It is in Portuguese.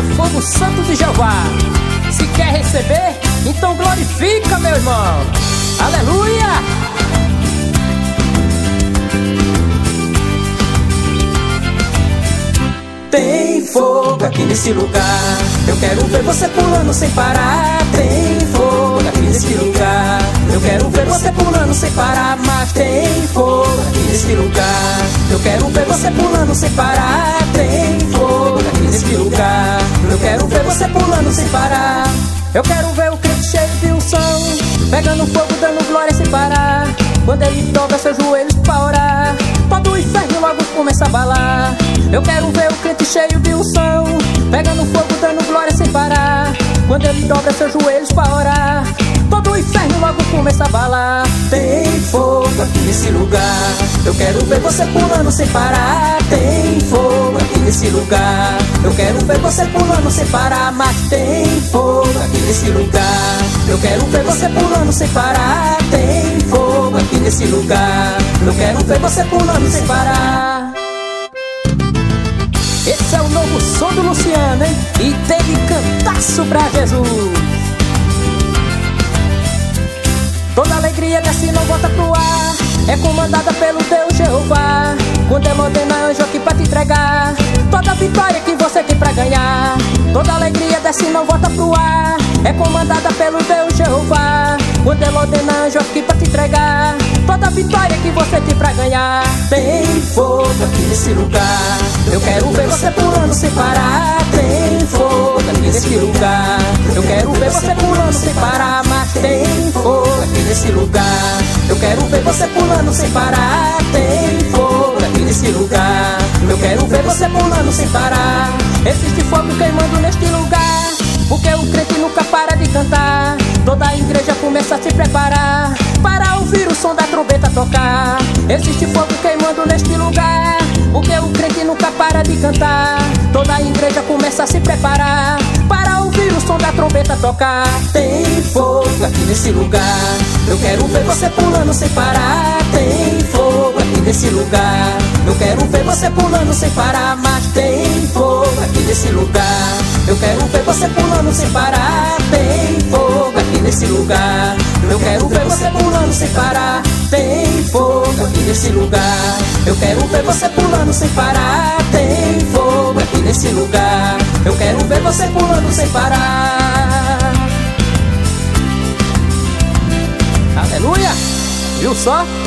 o fogo santo de Jeová. Se quer receber, então glorifica, meu irmão. Aleluia! Tem fogo aqui nesse lugar, eu quero ver você pulando sem parar. Tem fogo aqui nesse lugar, eu quero ver você pulando sem parar. Mas tem fogo aqui nesse lugar, eu quero ver você pulando sem parar. Tem fogo aqui nesse lugar, eu quero ver você pulando sem parar. Eu quero ver o crente cheio de unção, pegando fogo, dando glória sem parar. Quando ele dobra seus joelhos pra orar, todo o inferno logo começa a balar. Eu quero ver o crente cheio de unção, pegando fogo, dando glória sem parar. Quando ele dobra seus joelhos pra orar, todo o inferno logo começa a balar. Tem fogo aqui nesse lugar, eu quero ver você pulando sem parar. Tem fogo aqui nesse lugar, eu quero ver você pulando sem parar. Mas tem fogo aqui nesse lugar, eu quero ver você pulando sem parar. Tem fogo aqui nesse lugar, eu quero ver você pulando sem parar. Esse é o novo som do Luciano, hein? E teve cantaço pra Jesus. Toda alegria desce e não volta pro ar, é comandada pelo Deus Jeová. Quando Ele ordena anjo aqui pra te entregar toda vitória que você tem pra ganhar. Toda alegria desce e não volta pro ar, é comandada pelo Deus Jeová. Quando Ele ordena anjo aqui pra te entregar toda vitória que você tem pra ganhar. Tem fogo aqui nesse lugar, eu quero ver você pulando sem parar. Tem fogo aqui nesse lugar, eu quero ver você pulando sem parar. Mas tem fogo aqui nesse lugar, eu quero ver você pulando sem parar. Tem fogo aqui nesse lugar, eu quero ver você pulando sem parar. Existe fogo queimando neste lugar, porque o crente nunca para de cantar. Toda a igreja começa a se preparar para ouvir o som da trombeta tocar. Existe fogo queimando neste lugar, porque o crente nunca para de cantar. Toda a igreja começa a se preparar para ouvir o som da trombeta tocar. Tem fogo aqui nesse lugar, eu quero ver você pulando sem parar. Tem fogo aqui nesse lugar, eu quero ver você pulando sem parar. Mas tem fogo aqui nesse lugar, eu quero ver você pulando sem parar. Tem fogo aqui nesse lugar, eu quero ver você pulando sem parar. Tem fogo aqui nesse lugar, eu quero ver você pulando sem parar. Tem fogo aqui nesse lugar, eu quero ver você pulando sem parar. Aleluia! Viu só?